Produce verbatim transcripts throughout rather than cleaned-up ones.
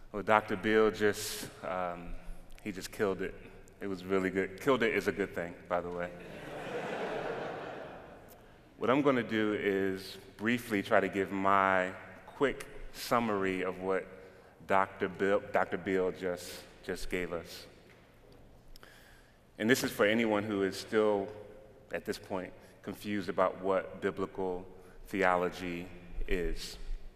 Well, Doctor Bill just, um, he just killed it. It was really good. Killed it is a good thing, by the way. What I'm going to do is briefly try to give my quick summary of what Doctor Bill, Doctor Bill just, just gave us. And this is for anyone who is still, at this point, confused about what biblical theology is.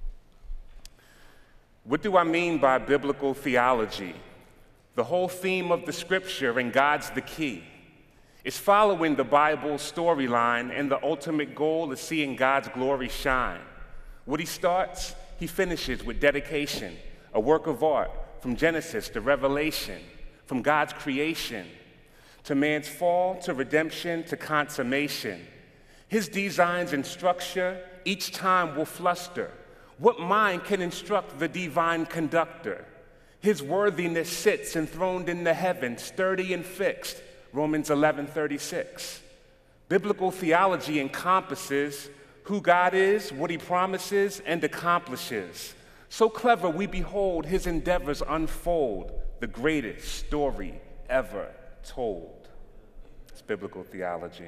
What do I mean by biblical theology? The whole theme of the scripture, and God's the key, is following the Bible storyline, and the ultimate goal is seeing God's glory shine. What he starts, he finishes with dedication, a work of art from Genesis to Revelation, from God's creation to man's fall to redemption to consummation. His designs and structure each time will fluster. What mind can instruct the divine conductor? His worthiness sits enthroned in the heavens, sturdy and fixed, Romans eleven thirty-six. Biblical theology encompasses who God is, what he promises and accomplishes. So clever we behold his endeavors unfold, the greatest story ever told. It's biblical theology.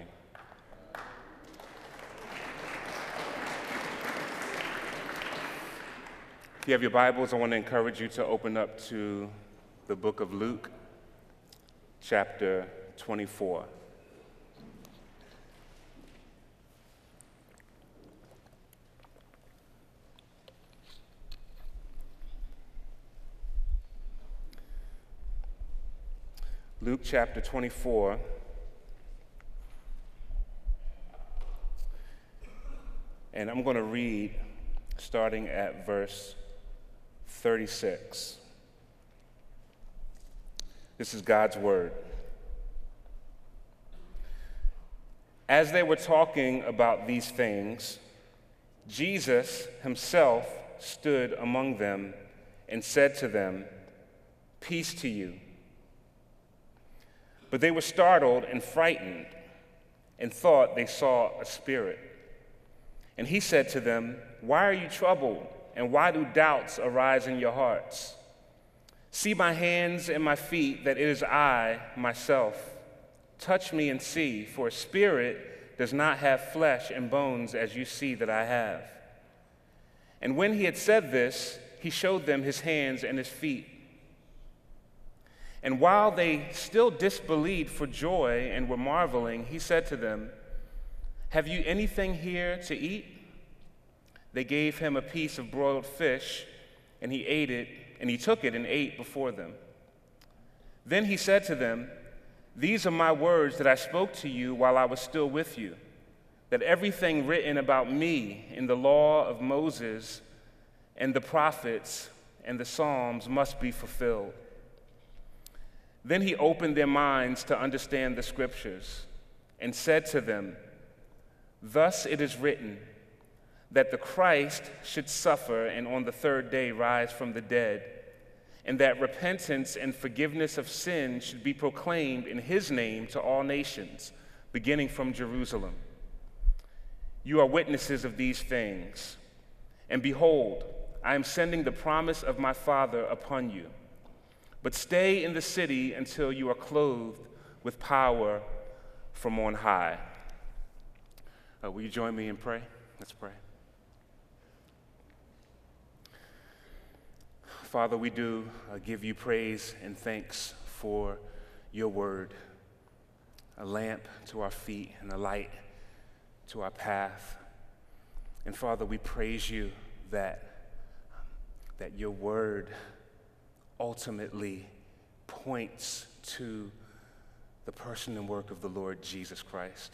If you have your Bibles, I want to encourage you to open up to the book of Luke, chapter twenty-four. Luke chapter twenty-four. And I'm going to read starting at verse thirty-six. This is God's word. As they were talking about these things, Jesus himself stood among them and said to them, "Peace to you." But they were startled and frightened and thought they saw a spirit. And he said to them, "Why are you troubled? And why do doubts arise in your hearts? See my hands and my feet, that it is I, myself. Touch me and see, for a spirit does not have flesh and bones as you see that I have." And when he had said this, he showed them his hands and his feet. And while they still disbelieved for joy and were marveling, he said to them, "Have you anything here to eat?" They gave him a piece of broiled fish, and he ate it, and he took it and ate before them. Then he said to them, "These are my words that I spoke to you while I was still with you, that everything written about me in the law of Moses and the prophets and the Psalms must be fulfilled." Then he opened their minds to understand the scriptures and said to them, "Thus it is written, that the Christ should suffer and on the third day rise from the dead, and that repentance and forgiveness of sin should be proclaimed in his name to all nations, beginning from Jerusalem. You are witnesses of these things. And behold, I am sending the promise of my Father upon you. But stay in the city until you are clothed with power from on high." Uh, will you join me in pray? Let's pray. Father, we do uh, give you praise and thanks for your word, a lamp to our feet and a light to our path. And Father, we praise you that, that your word ultimately points to the person and work of the Lord Jesus Christ.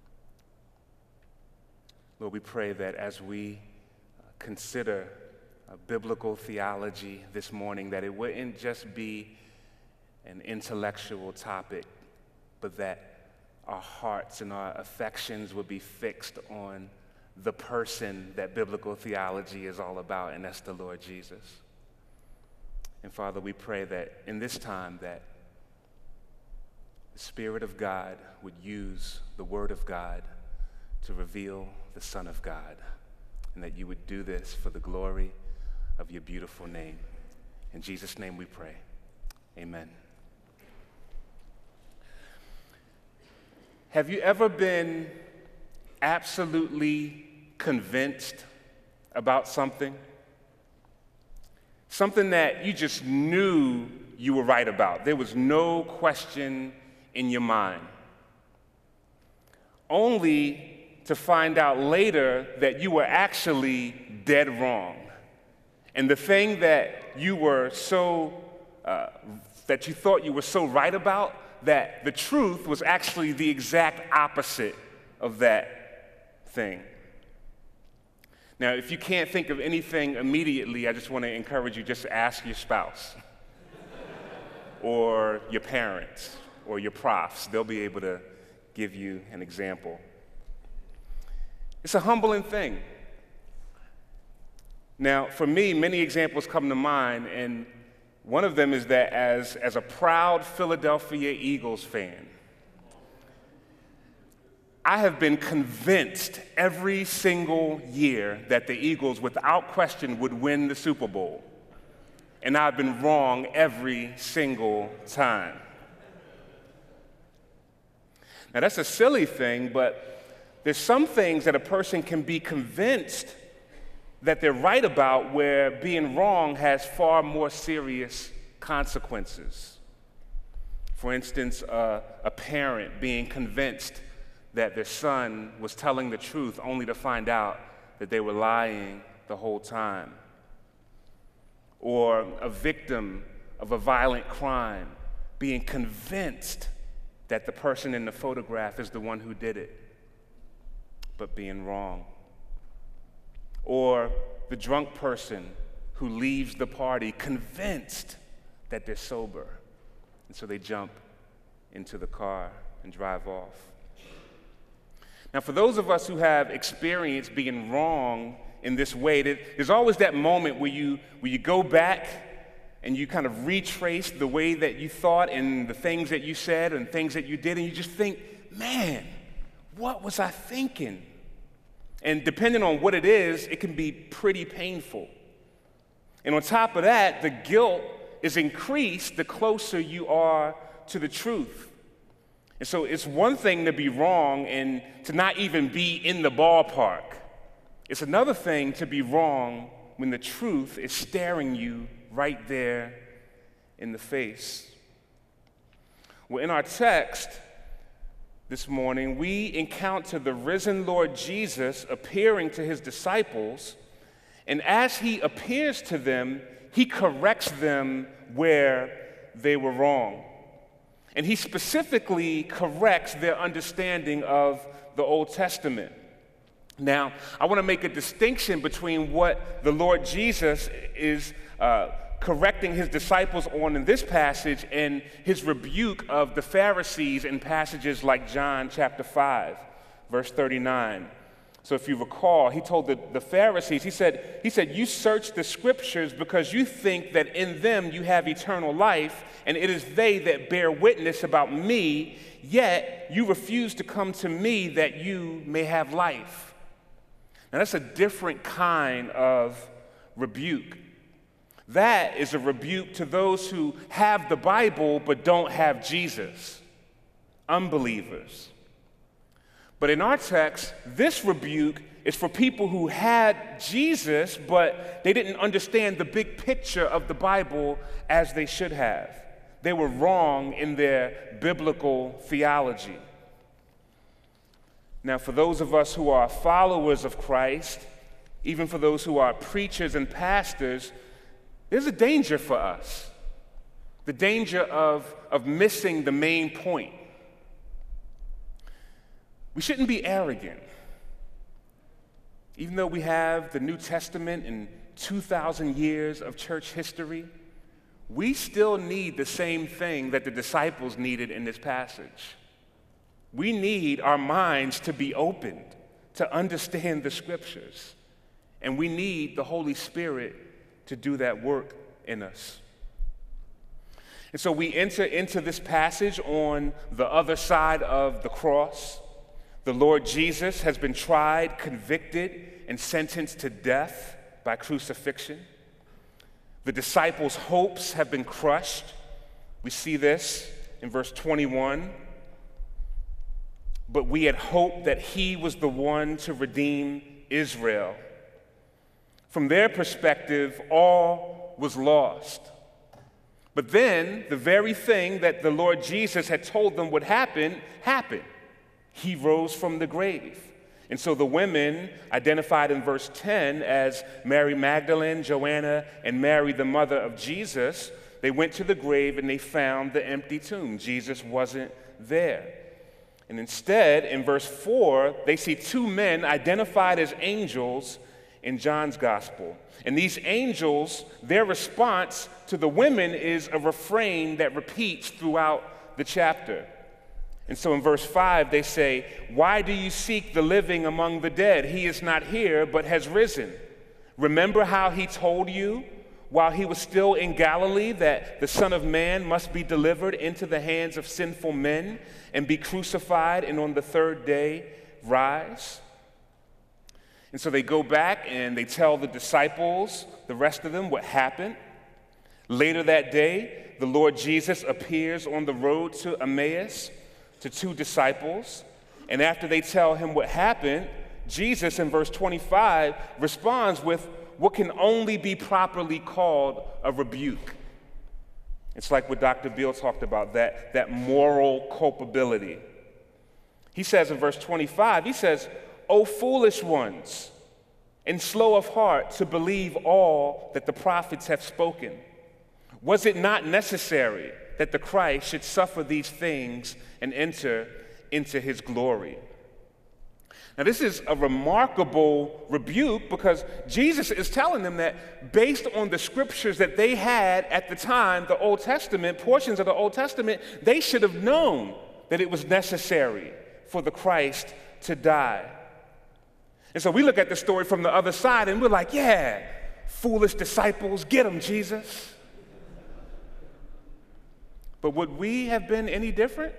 Lord, we pray that as we consider a biblical theology this morning, that it wouldn't just be an intellectual topic, but that our hearts and our affections would be fixed on the person that biblical theology is all about, and that's the Lord Jesus. And Father, we pray that in this time that the Spirit of God would use the Word of God to reveal the Son of God, and that you would do this for the glory of your beautiful name. In Jesus' name we pray. Amen. Have you ever been absolutely convinced about something? Something that you just knew you were right about. There was no question in your mind. Only to find out later that you were actually dead wrong. And the thing that you were so, uh, that you thought you were so right about, that the truth was actually the exact opposite of that thing. Now, if you can't think of anything immediately, I just want to encourage you just to ask your spouse or your parents or your profs. They'll be able to give you an example. It's a humbling thing. Now, for me, many examples come to mind, and one of them is that as, as a proud Philadelphia Eagles fan, I have been convinced every single year that the Eagles, without question, would win the Super Bowl. And I've been wrong every single time. Now, that's a silly thing, but there's some things that a person can be convinced that they're right about where being wrong has far more serious consequences. For instance, uh, a parent being convinced that their son was telling the truth only to find out that they were lying the whole time. Or a victim of a violent crime being convinced that the person in the photograph is the one who did it, but being wrong. Or the drunk person who leaves the party convinced that they're sober, and so they jump into the car and drive off. Now, for those of us who have experienced being wrong in this way, there's always that moment where you, where you go back and you kind of retrace the way that you thought and the things that you said and things that you did, and you just think, man, what was I thinking? And depending on what it is, it can be pretty painful. And on top of that, the guilt is increased the closer you are to the truth. And so it's one thing to be wrong and to not even be in the ballpark. It's another thing to be wrong when the truth is staring you right there in the face. Well, in our text this morning, we encounter the risen Lord Jesus appearing to his disciples, and as he appears to them, he corrects them where they were wrong. And he specifically corrects their understanding of the Old Testament. Now, I want to make a distinction between what the Lord Jesus is uh, correcting his disciples on in this passage and his rebuke of the Pharisees in passages like John chapter five, verse thirty-nine. So if you recall, he told the, the Pharisees, he said, he said, you search the scriptures because you think that in them you have eternal life, and it is they that bear witness about me, yet you refuse to come to me that you may have life. Now that's a different kind of rebuke. That is a rebuke to those who have the Bible but don't have Jesus, unbelievers. But in our text, this rebuke is for people who had Jesus, but they didn't understand the big picture of the Bible as they should have. They were wrong in their biblical theology. Now, for those of us who are followers of Christ, even for those who are preachers and pastors, there's a danger for us. The danger of, of missing the main point. We shouldn't be arrogant. Even though we have the New Testament and two thousand years of church history, we still need the same thing that the disciples needed in this passage. We need our minds to be opened to understand the scriptures. And we need the Holy Spirit to do that work in us. And so we enter into this passage on the other side of the cross. The Lord Jesus has been tried, convicted, and sentenced to death by crucifixion. The disciples' hopes have been crushed. We see this in verse twenty-one. But we had hoped that he was the one to redeem Israel. From their perspective, all was lost. But then, the very thing that the Lord Jesus had told them would happen, happened. He rose from the grave. And so the women, identified in verse ten as Mary Magdalene, Joanna, and Mary, the mother of Jesus, they went to the grave and they found the empty tomb. Jesus wasn't there. And instead, in verse four, they see two men identified as angels in John's gospel. And these angels, their response to the women is a refrain that repeats throughout the chapter. And so in verse five, they say, "Why do you seek the living among the dead? He is not here, but has risen. Remember how he told you while he was still in Galilee that the Son of Man must be delivered into the hands of sinful men and be crucified and on the third day rise?" And so they go back and they tell the disciples, the rest of them, what happened. Later that day, the Lord Jesus appears on the road to Emmaus to two disciples. And after they tell him what happened, Jesus, in verse twenty-five, responds with what can only be properly called a rebuke. It's like what Doctor Beale talked about, that, that moral culpability. He says in verse twenty-five, he says, "O foolish ones, and slow of heart to believe all that the prophets have spoken. Was it not necessary that the Christ should suffer these things and enter into his glory?" Now, this is a remarkable rebuke because Jesus is telling them that based on the scriptures that they had at the time, the Old Testament, portions of the Old Testament, they should have known that it was necessary for the Christ to die. And so we look at the story from the other side and we're like, yeah, foolish disciples, get them, Jesus. But would we have been any different?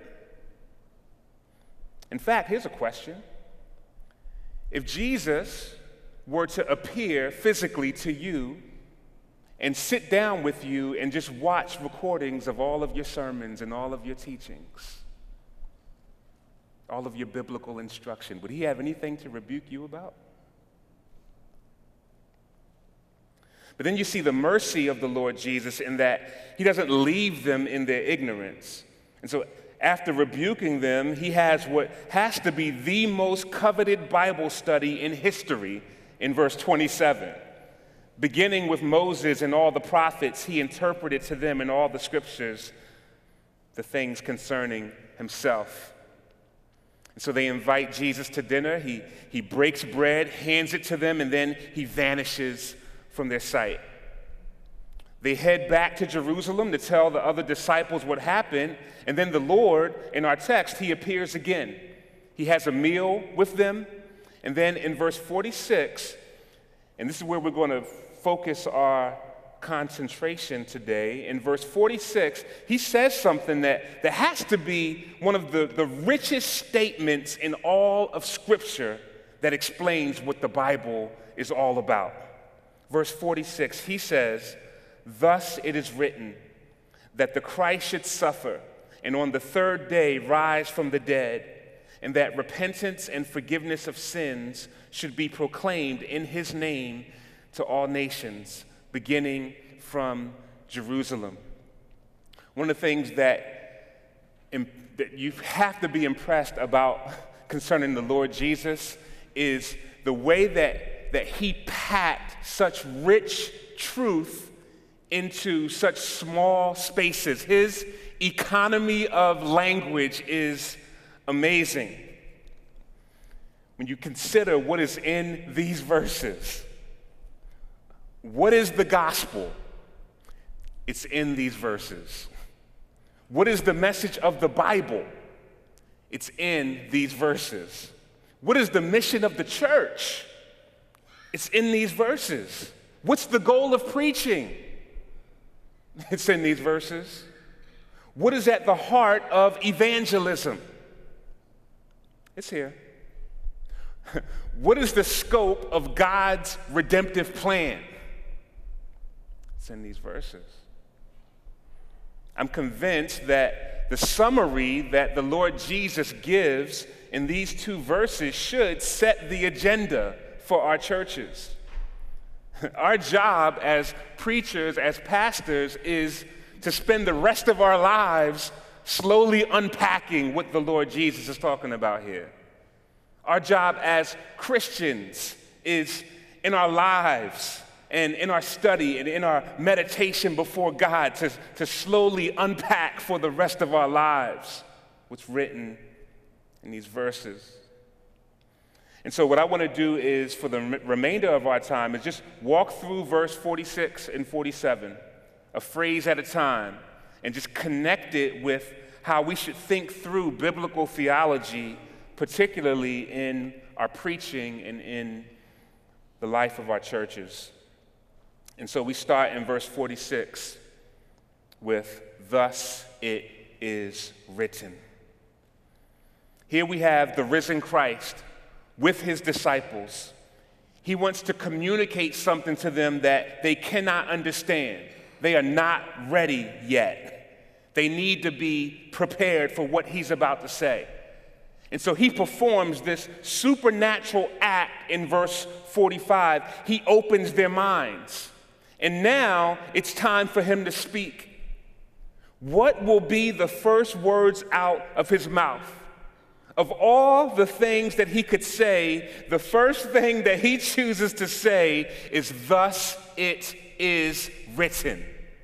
In fact, here's a question. If Jesus were to appear physically to you and sit down with you and just watch recordings of all of your sermons and all of your teachings, all of your biblical instruction, would he have anything to rebuke you about? But then you see the mercy of the Lord Jesus in that he doesn't leave them in their ignorance. And so after rebuking them, he has what has to be the most coveted Bible study in history in verse twenty-seven. Beginning with Moses and all the prophets, he interpreted to them in all the scriptures the things concerning himself. And so they invite Jesus to dinner. He, he breaks bread, hands it to them, and then he vanishes from their sight. They head back to Jerusalem to tell the other disciples what happened, and then the Lord, in our text, he appears again. He has a meal with them, and then in verse forty-six, and this is where we're going to focus our concentration today, in verse forty-six, he says something that, that has to be one of the, the richest statements in all of Scripture that explains what the Bible is all about. Verse forty-six, he says, "Thus it is written, that the Christ should suffer, and on the third day rise from the dead, and that repentance and forgiveness of sins should be proclaimed in his name to all nations, beginning from Jerusalem." One of the things that, that you have to be impressed about concerning the Lord Jesus is the way that, that he packed such rich truth into such small spaces. His economy of language is amazing. When you consider what is in these verses, what is the gospel? It's in these verses. What is the message of the Bible? It's in these verses. What is the mission of the church? It's in these verses. What's the goal of preaching? It's in these verses. What is at the heart of evangelism? It's here. What is the scope of God's redemptive plan? It's It's in these verses. I'm convinced that the summary that the Lord Jesus gives in these two verses should set the agenda for our churches. Our job as preachers, as pastors, is to spend the rest of our lives slowly unpacking what the Lord Jesus is talking about here. Our job as Christians is in our lives and in our study and in our meditation before God to, to slowly unpack for the rest of our lives what's written in these verses. And so what I want to do is, for the remainder of our time, is just walk through verse forty-six and forty-seven, a phrase at a time, and just connect it with how we should think through biblical theology, particularly in our preaching and in the life of our churches. And so we start in verse forty-six with, "Thus it is written." Here we have the risen Christ with his disciples. He wants to communicate something to them that they cannot understand. They are not ready yet. They need to be prepared for what he's about to say. And so he performs this supernatural act in verse forty-five. He opens their minds. And now it's time for him to speak. What will be the first words out of his mouth? Of all the things that he could say, the first thing that he chooses to say is, "Thus it is written."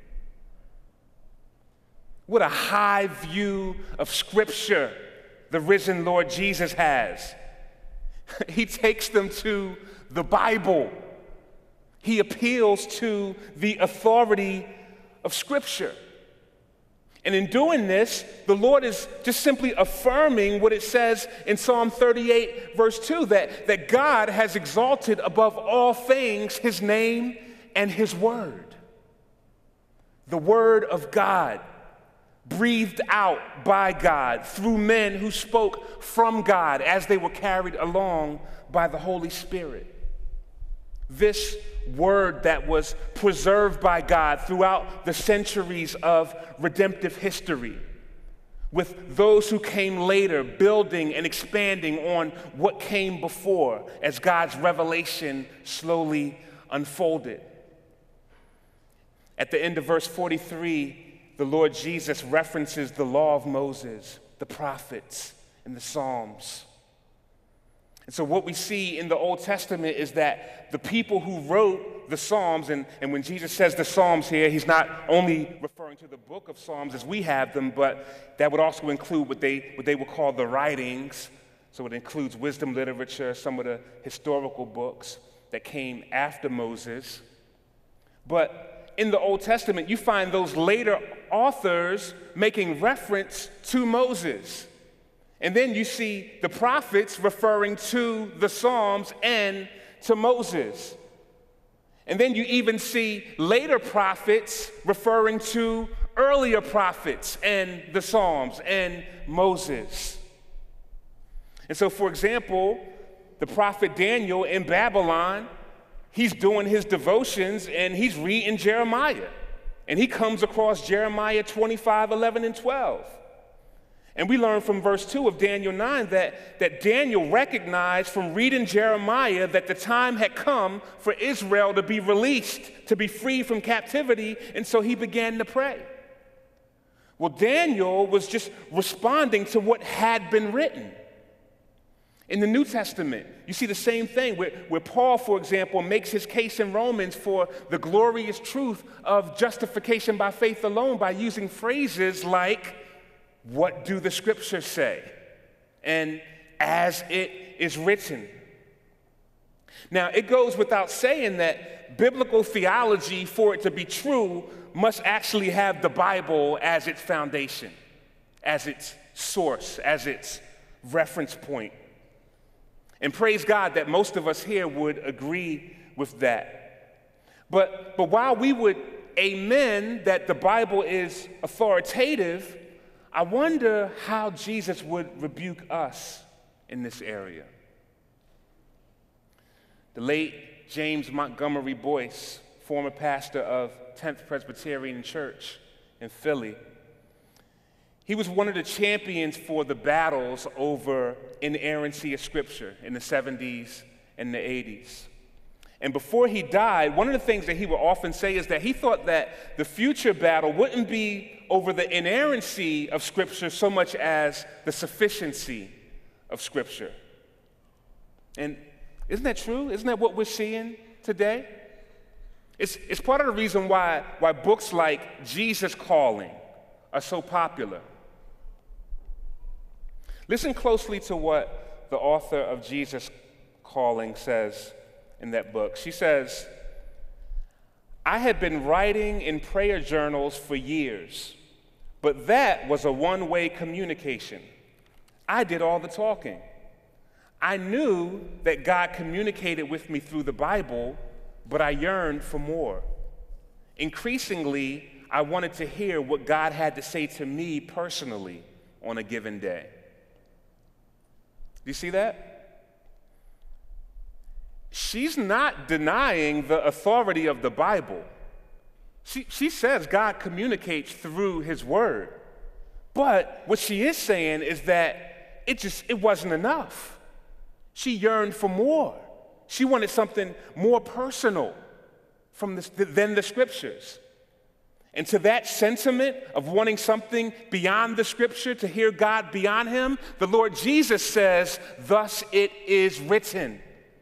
What a high view of Scripture the risen Lord Jesus has. He takes them to the Bible. He appeals to the authority of Scripture. And in doing this, the Lord is just simply affirming what it says in Psalm thirty-eight, verse two, that, that God has exalted above all things his name and his word. The word of God, breathed out by God through men who spoke from God as they were carried along by the Holy Spirit. This word that was preserved by God throughout the centuries of redemptive history, with those who came later building and expanding on what came before as God's revelation slowly unfolded. At the end of verse forty-three, the Lord Jesus references the law of Moses, the prophets, and the Psalms. And so what we see in the Old Testament is that the people who wrote the Psalms, and, and when Jesus says the Psalms here, he's not only referring to the book of Psalms as we have them, but that would also include what they, what they would call the writings. So it includes wisdom literature, some of the historical books that came after Moses. But in the Old Testament, you find those later authors making reference to Moses. And then you see the prophets referring to the Psalms and to Moses. And then you even see later prophets referring to earlier prophets and the Psalms and Moses. And so, for example, the prophet Daniel in Babylon, he's doing his devotions and he's reading Jeremiah. And he comes across Jeremiah twenty-five, eleven, and twelve. And we learn from verse two of Daniel nine that, that Daniel recognized from reading Jeremiah that the time had come for Israel to be released, to be free from captivity, and so he began to pray. Well, Daniel was just responding to what had been written. In the New Testament, you see the same thing where, where Paul, for example, makes his case in Romans for the glorious truth of justification by faith alone by using phrases like, "What do the scriptures say?" and "as it is written." Now, it goes without saying that biblical theology, for it to be true, must actually have the Bible as its foundation, as its source, as its reference point. And praise God that most of us here would agree with that. But, but while we would amen that the Bible is authoritative, I wonder how Jesus would rebuke us in this area. The late James Montgomery Boyce, former pastor of tenth Presbyterian Church in Philly. He was one of the champions for the battles over inerrancy of Scripture in the seventies and the eighties. And before he died, one of the things that he would often say is that he thought that the future battle wouldn't be over the inerrancy of Scripture so much as the sufficiency of Scripture. And isn't that true? Isn't that what we're seeing today? It's, it's part of the reason why, why books like Jesus Calling are so popular. Listen closely to what the author of Jesus Calling says in that book. She says, "I had been writing in prayer journals for years, but that was a one-way communication. I did all the talking. I knew that God communicated with me through the Bible, but I yearned for more. Increasingly, I wanted to hear what God had to say to me personally on a given day." Do you see that? She's not denying the authority of the Bible. She, she says God communicates through his word. But what she is saying is that it just, it wasn't enough. She yearned for more. She wanted something more personal from the, than the Scriptures. And to that sentiment of wanting something beyond the Scripture, to hear God beyond him, the Lord Jesus says, "Thus it is written."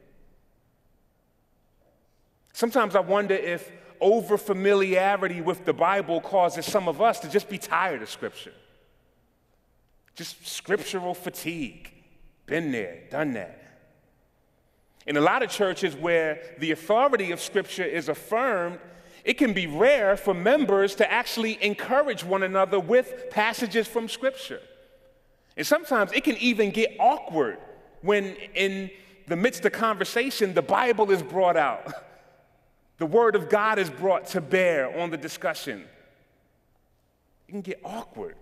Sometimes I wonder if over-familiarity with the Bible causes some of us to just be tired of Scripture. Just scriptural fatigue. Been there, done that. In a lot of churches where the authority of Scripture is affirmed, it can be rare for members to actually encourage one another with passages from Scripture. And sometimes it can even get awkward when in the midst of conversation, the Bible is brought out. The Word of God is brought to bear on the discussion. It can get awkward.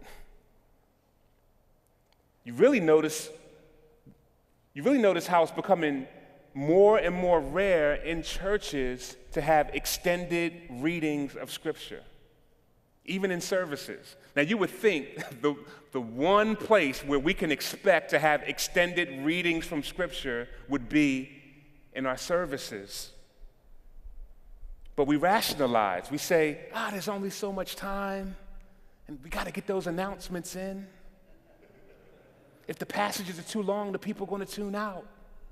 You really notice, you really notice how it's becoming more and more rare in churches to have extended readings of Scripture, even in services. Now, you would think the, the one place where we can expect to have extended readings from Scripture would be in our services. But we rationalize. We say, ah, there's only so much time, and we got to get those announcements in. If the passages are too long, the people are going to tune out.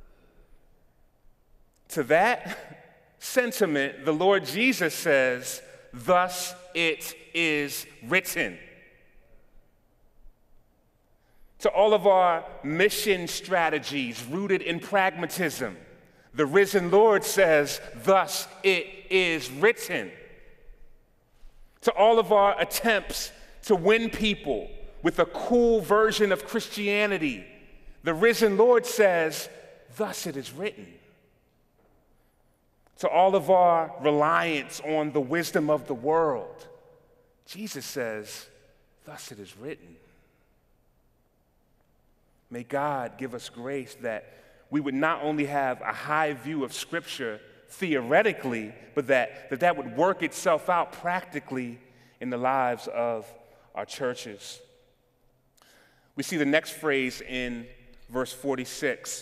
To that sentiment, the Lord Jesus says, "Thus it is written." To all of our mission strategies rooted in pragmatism, the risen Lord says, "Thus it is written." To all of our attempts to win people with a cool version of Christianity, the risen Lord says, "Thus it is written." To all of our reliance on the wisdom of the world, Jesus says, "Thus it is written." May God give us grace that we would not only have a high view of Scripture theoretically, but that that, that would work itself out practically in the lives of our churches. We see the next phrase in verse forty-six,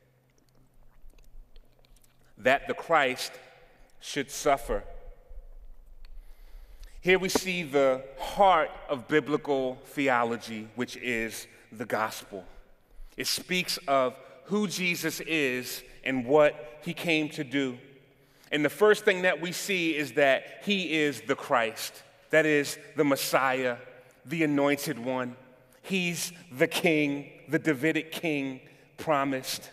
that the Christ should suffer. Here we see the heart of biblical theology, which is the gospel. It speaks of who Jesus is and what he came to do. And the first thing that we see is that he is the Christ, that is the Messiah, the anointed one. He's the king, the Davidic king promised.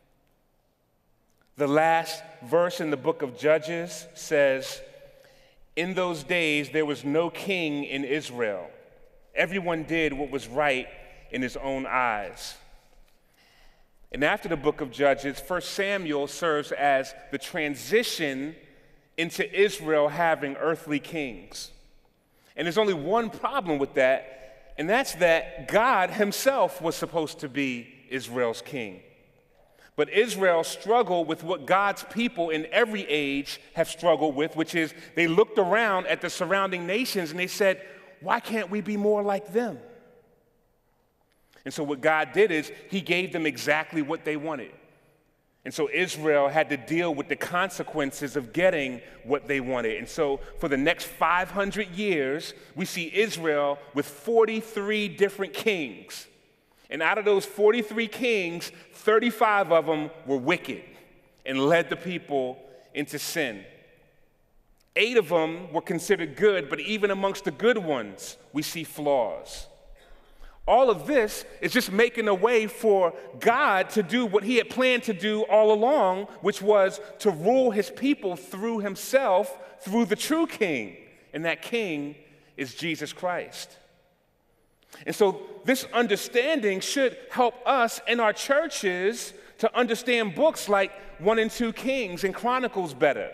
The last verse in the book of Judges says, "In those days there was no king in Israel. Everyone did what was right in his own eyes." And after the book of Judges, First Samuel serves as the transition into Israel having earthly kings. And there's only one problem with that, and that's that God himself was supposed to be Israel's king. But Israel struggled with what God's people in every age have struggled with, which is they looked around at the surrounding nations and they said, why can't we be more like them? And so what God did is he gave them exactly what they wanted. And so Israel had to deal with the consequences of getting what they wanted. And so for the next five hundred years, we see Israel with forty-three different kings. And out of those forty-three kings, thirty-five of them were wicked and led the people into sin. Eight of them were considered good, but even amongst the good ones, we see flaws. All of this is just making a way for God to do what he had planned to do all along, which was to rule his people through himself, through the true king. And that king is Jesus Christ. And so this understanding should help us in our churches to understand books like One and Two Kings and Chronicles better.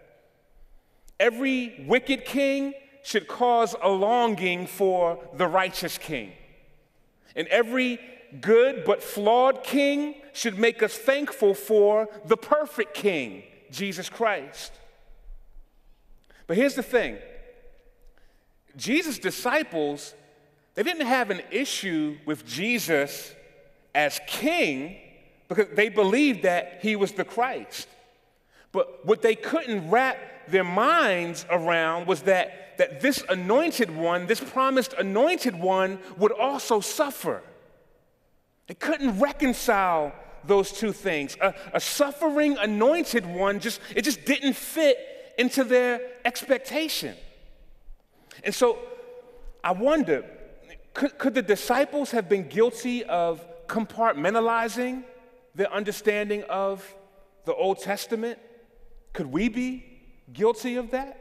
Every wicked king should cause a longing for the righteous king. And every good but flawed king should make us thankful for the perfect king, Jesus Christ. But here's the thing. Jesus' disciples, they didn't have an issue with Jesus as king because they believed that he was the Christ. But what they couldn't wrap their minds around was that that this anointed one, this promised anointed one, would also suffer. They couldn't reconcile those two things. A, a suffering anointed one, just it just didn't fit into their expectation. And so I wonder, could, could the disciples have been guilty of compartmentalizing their understanding of the Old Testament? Could we be guilty of that?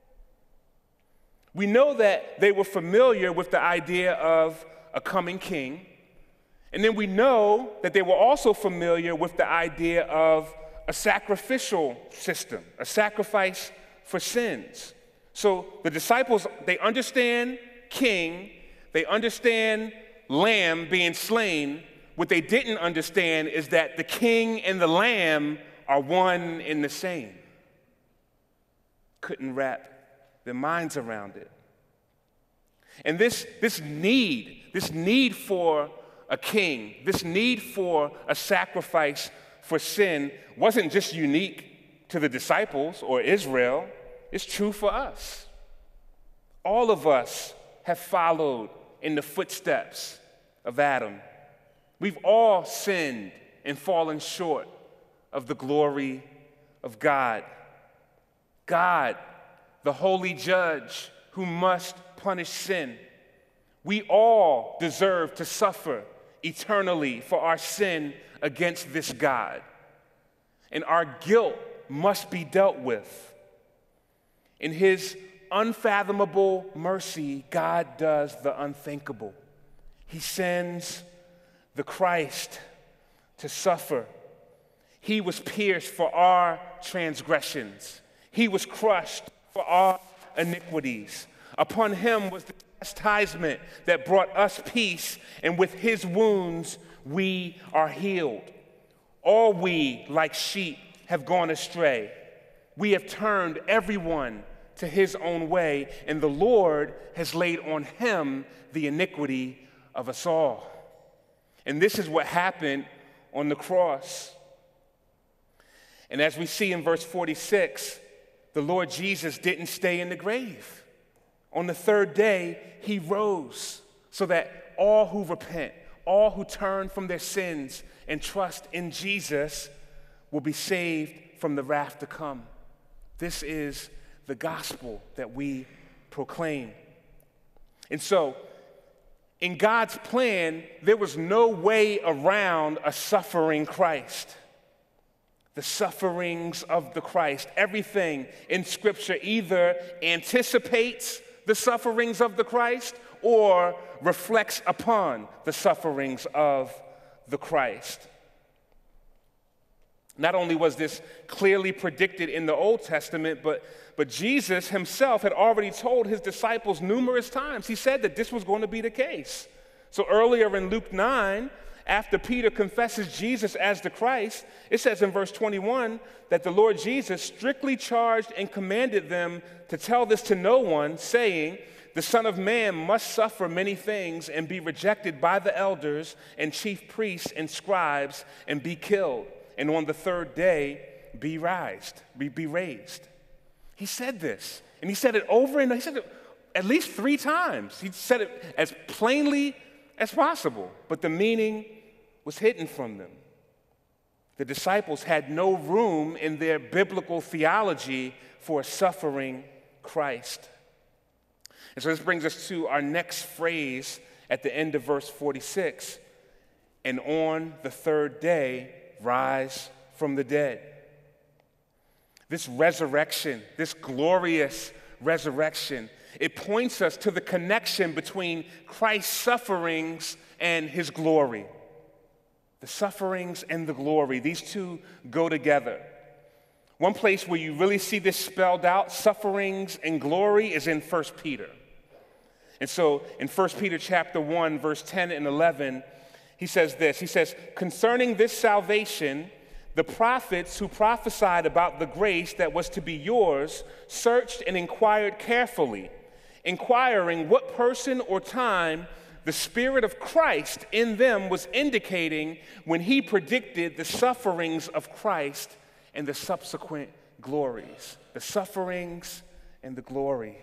We know that they were familiar with the idea of a coming king, and then we know that they were also familiar with the idea of a sacrificial system, a sacrifice for sins. So the disciples, they understand king, they understand lamb being slain. What they didn't understand is that the king and the lamb are one and the same. Couldn't wrap their minds around it. And this, this need, this need for a king, this need for a sacrifice for sin wasn't just unique to the disciples or Israel, it's true for us. All of us have followed in the footsteps of Adam. We've all sinned and fallen short of the glory of God. God, the holy judge who must punish sin. We all deserve to suffer eternally for our sin against this God. And our guilt must be dealt with. In his unfathomable mercy, God does the unthinkable. He sends the Christ to suffer. He was pierced for our transgressions. He was crushed for our iniquities. Upon him was the chastisement that brought us peace, and with his wounds we are healed. All we, like sheep, have gone astray. We have turned everyone to his own way, and the Lord has laid on him the iniquity of us all. And this is what happened on the cross. And as we see in verse forty-six, the Lord Jesus didn't stay in the grave. On the third day, he rose so that all who repent, all who turn from their sins and trust in Jesus will be saved from the wrath to come. This is the gospel that we proclaim. And so, in God's plan, there was no way around a suffering Christ. The sufferings of the Christ. Everything in Scripture either anticipates the sufferings of the Christ or reflects upon the sufferings of the Christ. Not only was this clearly predicted in the Old Testament, but, but Jesus himself had already told his disciples numerous times. He said that this was going to be the case. So earlier in Luke nine, after Peter confesses Jesus as the Christ, it says in verse twenty-one that the Lord Jesus strictly charged and commanded them to tell this to no one, saying, "The Son of Man must suffer many things and be rejected by the elders and chief priests and scribes and be killed, and on the third day be raised." Be, be raised. He said this, and he said it over and he said it at least three times. He said it as plainly as possible, but the meaning was hidden from them. The disciples had no room in their biblical theology for a suffering Christ. And so this brings us to our next phrase at the end of verse forty-six, "And on the third day, rise from the dead." This resurrection, this glorious resurrection, it points us to the connection between Christ's sufferings and his glory. The sufferings and the glory, these two go together. One place where you really see this spelled out, sufferings and glory, is in First Peter. And so in First Peter chapter one, verse ten and eleven, he says this. He says, "Concerning this salvation, the prophets who prophesied about the grace that was to be yours searched and inquired carefully, inquiring what person or time the Spirit of Christ in them was indicating when he predicted the sufferings of Christ and the subsequent glories." The sufferings and the glory.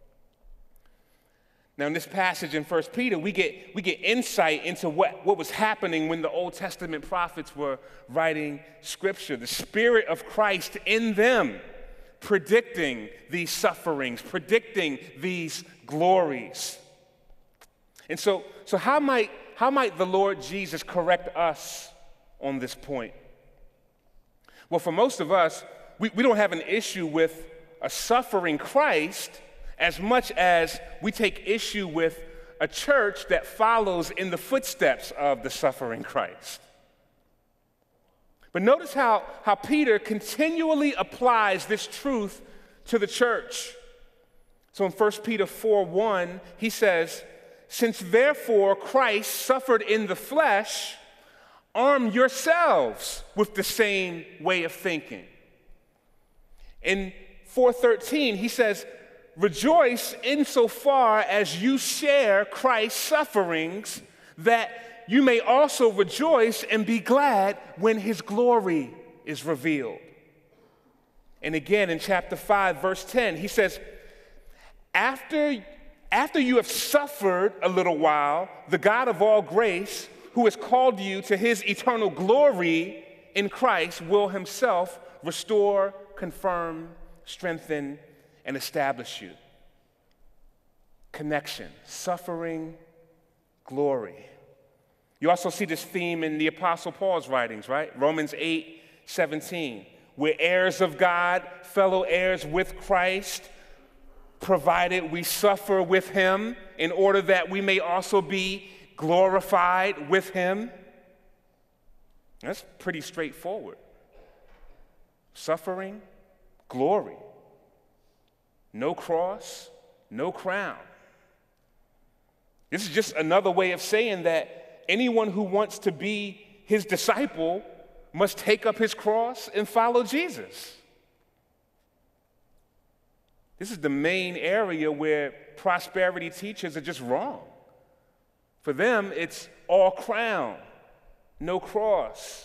Now, in this passage in First Peter, we get, we get insight into what, what was happening when the Old Testament prophets were writing Scripture. The Spirit of Christ in them, predicting these sufferings, predicting these glories. And so, so how might, how might the Lord Jesus correct us on this point? Well, for most of us, we, we don't have an issue with a suffering Christ as much as we take issue with a church that follows in the footsteps of the suffering Christ. But notice how, how Peter continually applies this truth to the church. So in First Peter four one, he says, "Since therefore Christ suffered in the flesh, arm yourselves with the same way of thinking." In four thirteen, he says, "Rejoice insofar as you share Christ's sufferings, that you may also rejoice and be glad when his glory is revealed." And again in chapter five, verse ten, he says, after, after you have suffered a little while, the God of all grace, who has called you to his eternal glory in Christ, will himself restore, confirm, strengthen, and establish you. Connection, suffering, glory. You also see this theme in the Apostle Paul's writings, right? Romans eight seventeen. "We're heirs of God, fellow heirs with Christ, provided we suffer with him, in order that we may also be glorified with him." That's pretty straightforward. Suffering, glory. No cross, no crown. This is just another way of saying that anyone who wants to be his disciple must take up his cross and follow Jesus. This is the main area where prosperity teachers are just wrong. For them, it's all crown, no cross.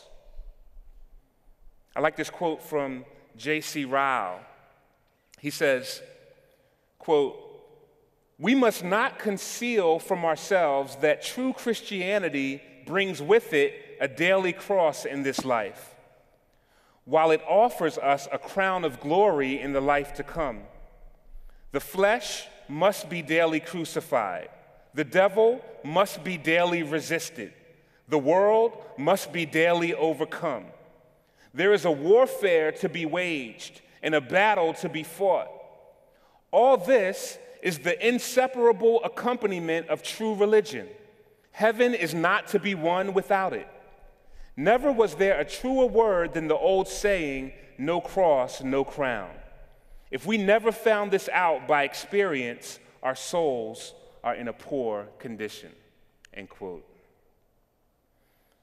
I like this quote from J C Ryle. He says, quote, "We must not conceal from ourselves that true Christianity brings with it a daily cross in this life, while it offers us a crown of glory in the life to come. The flesh must be daily crucified. The devil must be daily resisted. The world must be daily overcome. There is a warfare to be waged and a battle to be fought. All this is the inseparable accompaniment of true religion. Heaven is not to be won without it. Never was there a truer word than the old saying, 'No cross, no crown.' If we never found this out by experience, our souls are in a poor condition." End quote.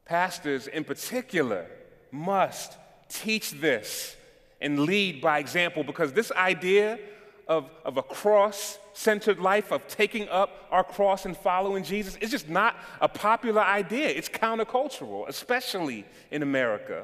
Pastors in particular must teach this and lead by example, because this idea of, of a cross-centered life, of taking up our cross and following Jesus, is just not a popular idea. It's countercultural, especially in America.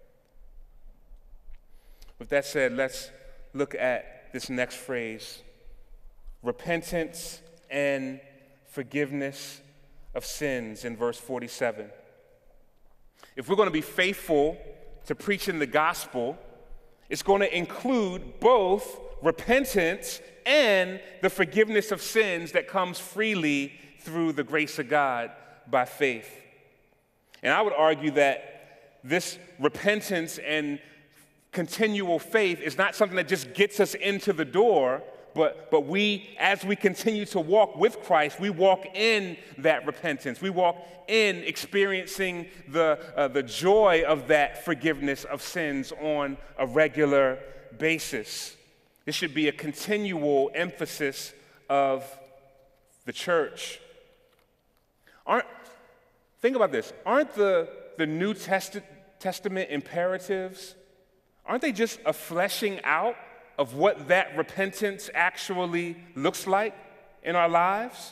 With that said, let's look at this next phrase: repentance and forgiveness of sins, in verse forty-seven. If we're going to be faithful to preaching the gospel, it's going to include both repentance and the forgiveness of sins that comes freely through the grace of God by faith. And I would argue that this repentance and continual faith is not something that just gets us into the door, but, but we, as we continue to walk with Christ, we walk in that repentance. We walk in experiencing the, uh, the joy of that forgiveness of sins on a regular basis. This should be a continual emphasis of the church. Aren't, think about this. Aren't the, the New Test- Testament imperatives, aren't they just a fleshing out of what that repentance actually looks like in our lives?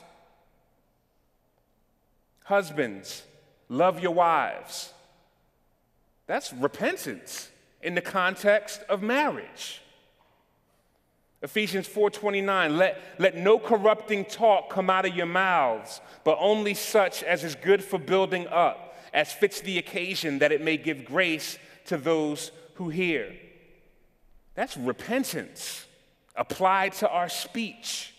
Husbands, love your wives. That's repentance in the context of marriage. Ephesians four twenty-nine, let, let no corrupting talk come out of your mouths, but only such as is good for building up, as fits the occasion, that it may give grace to those who hear. That's repentance applied to our speech.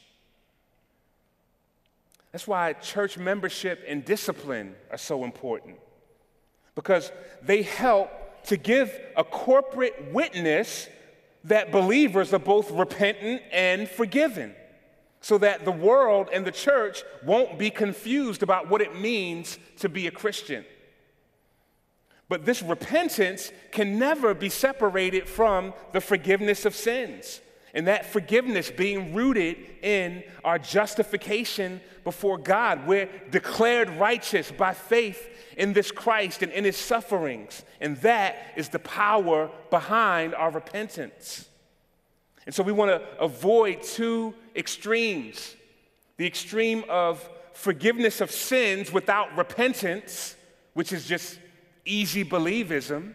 That's why church membership and discipline are so important, because they help to give a corporate witness that believers are both repentant and forgiven, so that the world and the church won't be confused about what it means to be a Christian. But this repentance can never be separated from the forgiveness of sins, and that forgiveness being rooted in our justification before God. We're declared righteous by faith in this Christ and in his sufferings, and that is the power behind our repentance. And so we want to avoid two extremes: the extreme of forgiveness of sins without repentance, which is just easy believism,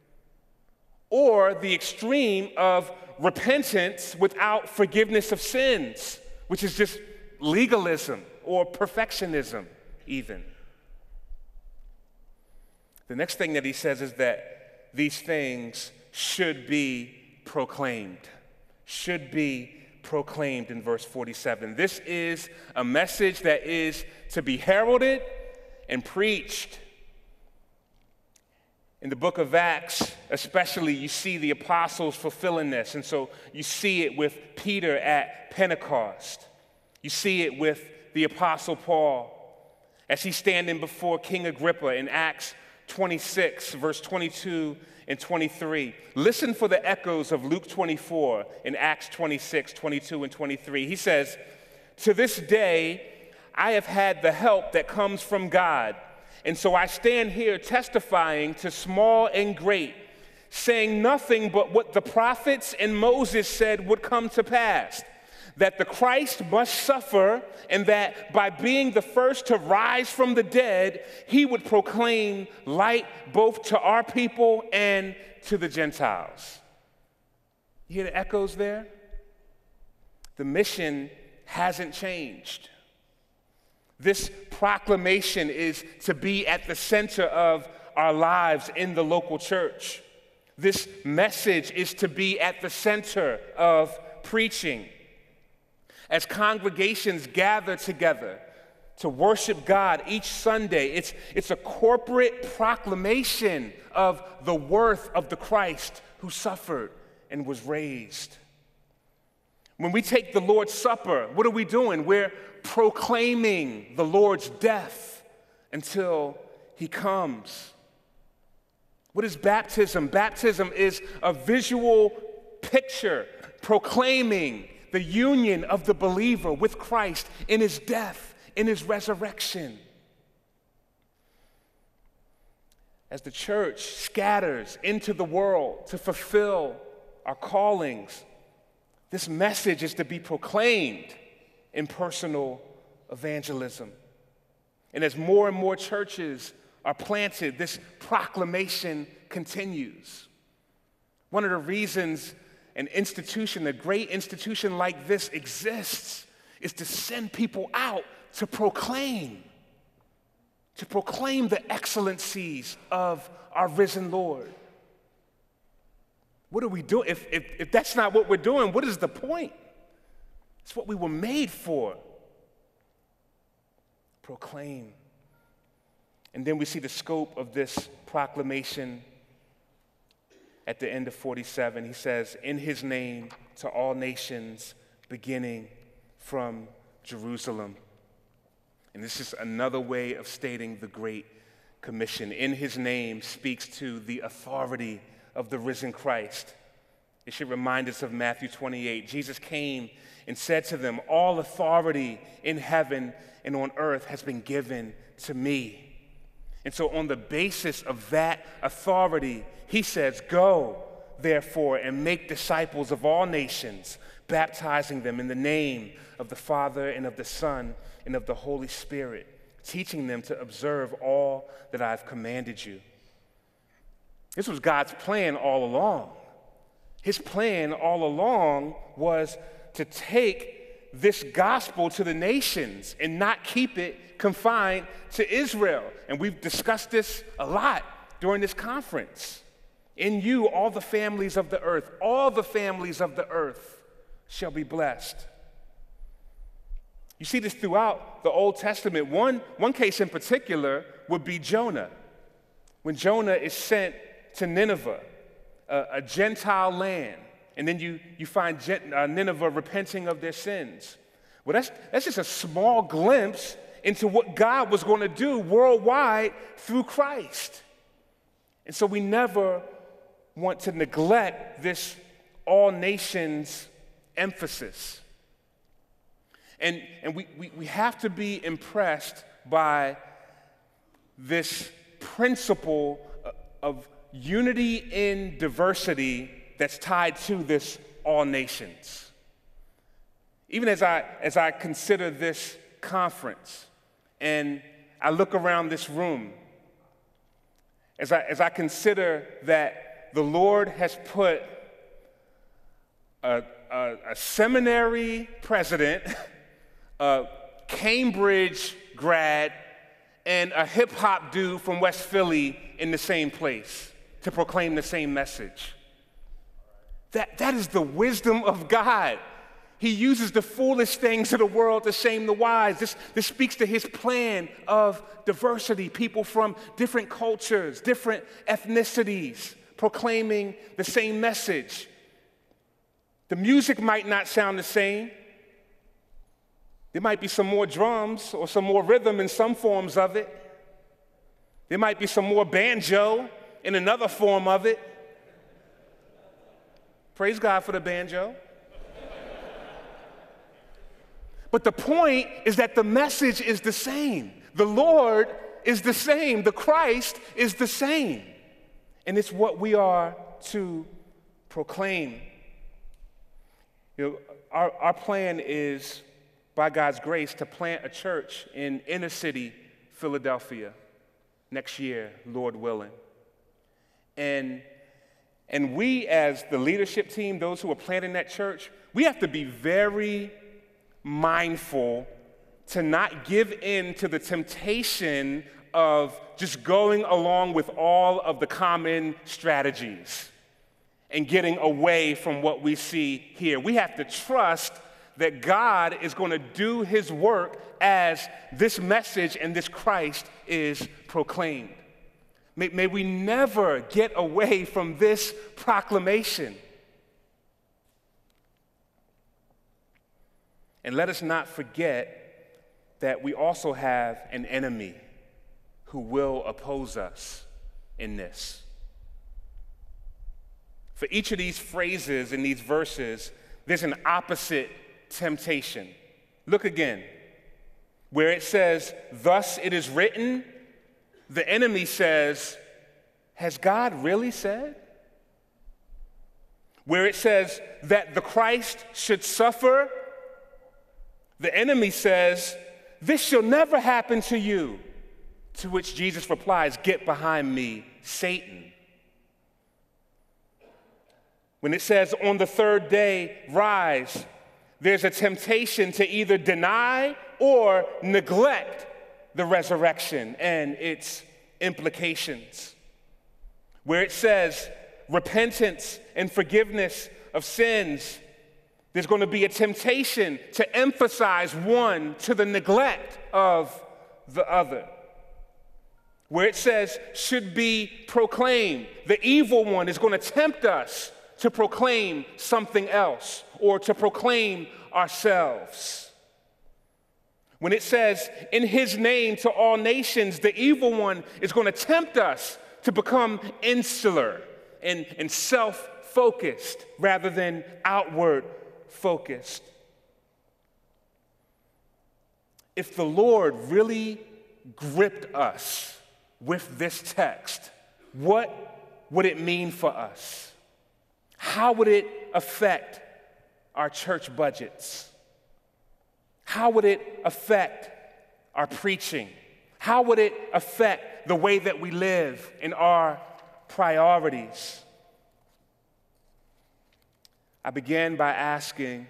or the extreme of repentance without forgiveness of sins, which is just legalism or perfectionism even. The next thing that he says is that these things should be proclaimed, should be proclaimed in verse forty-seven. This is a message that is to be heralded and preached. In the book of Acts, especially, you see the apostles fulfilling this. And so you see it with Peter at Pentecost. You see it with the apostle Paul as he's standing before King Agrippa in Acts twenty-six, verse twenty-two and twenty-three. Listen for the echoes of Luke twenty-four in Acts twenty-six, twenty-two and twenty-three. He says, "To this day I have had the help that comes from God. And so I stand here testifying to small and great, saying nothing but what the prophets and Moses said would come to pass, that the Christ must suffer, and that by being the first to rise from the dead, he would proclaim light both to our people and to the Gentiles." You hear the echoes there? The mission hasn't changed. This proclamation is to be at the center of our lives in the local church. This message is to be at the center of preaching. As congregations gather together to worship God each Sunday, it's, it's a corporate proclamation of the worth of the Christ who suffered and was raised. When we take the Lord's Supper, what are we doing? We're proclaiming the Lord's death until he comes. What is baptism? Baptism is a visual picture proclaiming the union of the believer with Christ in his death, in his resurrection. as the church scatters into the world to fulfill our callings, this message is to be proclaimed in personal evangelism. And as more and more churches are planted, this proclamation continues. One of the reasons an institution, a great institution like this exists, is to send people out to proclaim, to proclaim the excellencies of our risen Lord. What are we doing? If, if, if that's not what we're doing, what is the point? It's what we were made for. Proclaim. And then we see the scope of this proclamation at the end of forty-seven. He says, in his name to all nations, beginning from Jerusalem. And this is another way of stating the Great Commission. In his name speaks to the authority of the risen Christ. It should remind us of Matthew twenty-eight. Jesus came and said to them, all authority in heaven and on earth has been given to me. And so on the basis of that authority, he says, go, therefore, and make disciples of all nations, baptizing them in the name of the Father and of the Son and of the Holy Spirit, teaching them to observe all that I've commanded you. This was God's plan all along. His plan all along was to take this gospel to the nations and not keep it confined to Israel. And we've discussed this a lot during this conference. In you, all the families of the earth, all the families of the earth shall be blessed. You see this throughout the Old Testament. One, one case in particular would be Jonah. When Jonah is sent to Nineveh, a, a Gentile land, and then you, you find Gen, uh, Nineveh repenting of their sins. Well, that's, that's just a small glimpse into what God was going to do worldwide through Christ. And so we never want to neglect this all nations emphasis. And, and we, we, we have to be impressed by this principle of unity in diversity that's tied to this all nations. Even as I, as I consider this conference and I look around this room, as I, as I consider that the Lord has put a, a, a seminary president, a Cambridge grad, and a hip-hop dude from West Philly in the same place to proclaim the same message. That, that is the wisdom of God. He uses the foolish things of the world to shame the wise. This, this speaks to his plan of diversity, people from different cultures, different ethnicities, proclaiming the same message. The music might not sound the same. There might be some more drums or some more rhythm in some forms of it. There might be some more banjo in another form of it. Praise God for the banjo. But the point is that the message is the same. The Lord is the same. The Christ is the same. And it's what we are to proclaim. You know, our, our plan is, by God's grace, to plant a church in inner city Philadelphia next year, Lord willing. And, and we, as the leadership team, those who are planting that church, we have to be very mindful to not give in to the temptation of just going along with all of the common strategies and getting away from what we see here. We have to trust that God is going to do his work as this message and this Christ is proclaimed. May, may we never get away from this proclamation. And let us not forget that we also have an enemy who will oppose us in this. For each of these phrases in these verses, there's an opposite temptation. Look again. Where it says, thus it is written, the enemy says, has God really said? Where it says that the Christ should suffer, the enemy says, this shall never happen to you. To which Jesus replies, get behind me, Satan. When it says on the third day, rise, there's a temptation to either deny or neglect the resurrection and its implications. Where it says repentance and forgiveness of sins, there's going to be a temptation to emphasize one to the neglect of the other. Where it says should be proclaimed, the evil one is going to tempt us to proclaim something else or to proclaim ourselves. When it says in his name to all nations, the evil one is going to tempt us to become insular and, and self-focused rather than outward focused. If the Lord really gripped us with this text, what would it mean for us? How would it affect our church budgets? How would it affect our preaching? How would it affect the way that we live and our priorities? I began by asking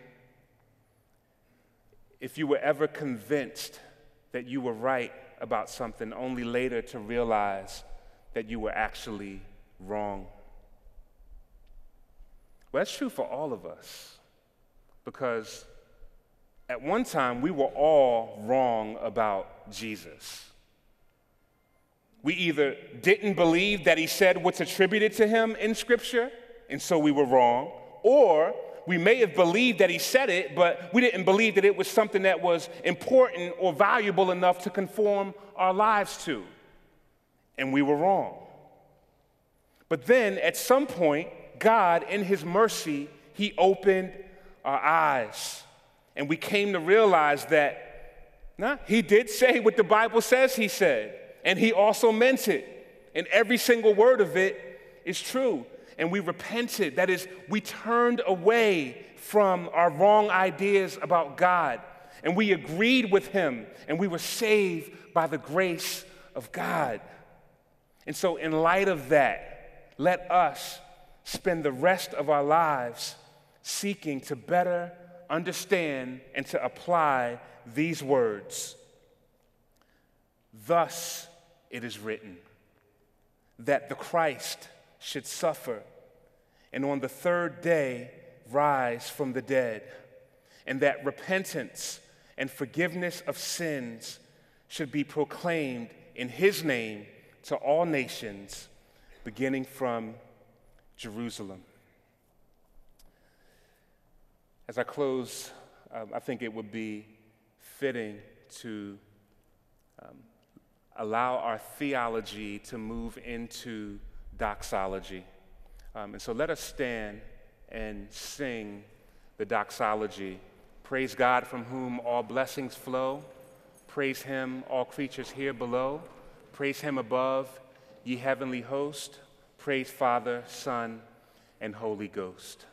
if you were ever convinced that you were right about something, only later to realize that you were actually wrong. Well, that's true for all of us, because at one time we were all wrong about Jesus. We either didn't believe that he said what's attributed to him in Scripture, and so we were wrong, or we may have believed that he said it, but we didn't believe that it was something that was important or valuable enough to conform our lives to, and we were wrong. But then, at some point, God, in his mercy, he opened our eyes, and we came to realize that, nah, he did say what the Bible says he said, and he also meant it, and every single word of it is true. And we repented. That is, we turned away from our wrong ideas about God, and we agreed with him, and we were saved by the grace of God. And so in light of that, let us spend the rest of our lives seeking to better understand and to apply these words. Thus it is written that the Christ should suffer and on the third day rise from the dead, and that repentance and forgiveness of sins should be proclaimed in his name to all nations, beginning from Jerusalem. As I close, um, I think it would be fitting to um, allow our theology to move into doxology. Um, and so let us stand and sing the doxology. Praise God from whom all blessings flow. Praise him, all creatures here below. Praise him above, ye heavenly host. Praise Father, Son, and Holy Ghost.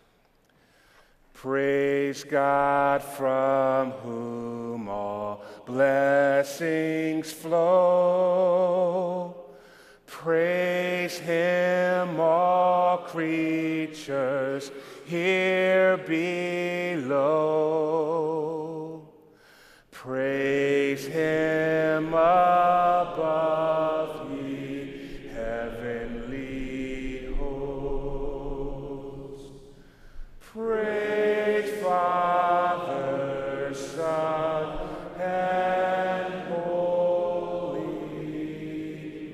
Praise God from whom all blessings flow. Praise him, all creatures here below. Praise him above, ye heavenly hosts. Praise Father, Son, and Holy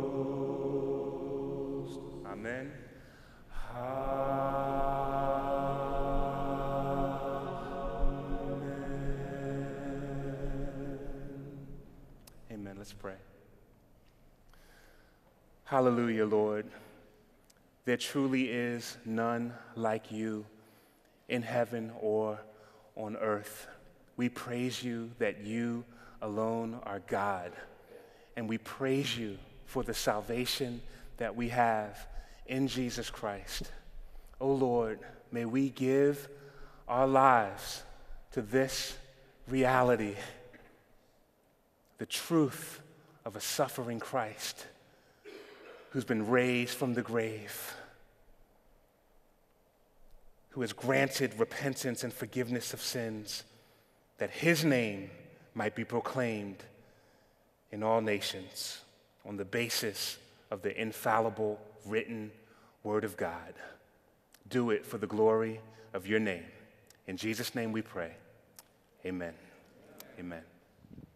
Ghost. Amen. Amen. Let's pray. Hallelujah, Lord. There truly is none like you in heaven or on earth. We praise you that you alone are God, and we praise you for the salvation that we have in Jesus Christ. Oh Lord, may we give our lives to this reality, the truth of a suffering Christ who's been raised from the grave, who has granted repentance and forgiveness of sins, that his name might be proclaimed in all nations on the basis of the infallible written word of God. Do it for the glory of your name. In Jesus' name we pray. Amen. Amen.